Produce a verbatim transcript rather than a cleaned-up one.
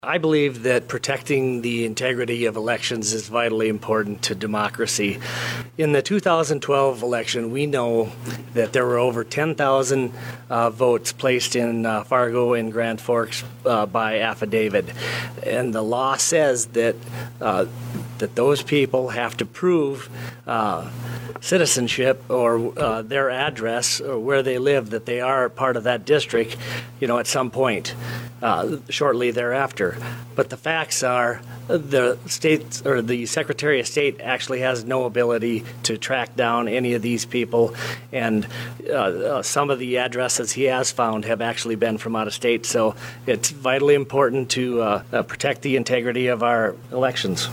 I believe that protecting the integrity of elections is vitally important to democracy. In the two thousand twelve election, we know that there were over ten thousand uh, votes placed in uh, Fargo and Grand Forks uh, by affidavit. And the law says that uh, that those people have to prove uh, citizenship or uh, their address or where they live, that they are part of that district, you know, at some point uh, shortly thereafter. But the facts are the state or the Secretary of State actually has no ability to track down any of these people, and uh, uh, some of the addresses he has found have actually been from out of state. So it's vitally important to uh, uh, protect the integrity of our elections.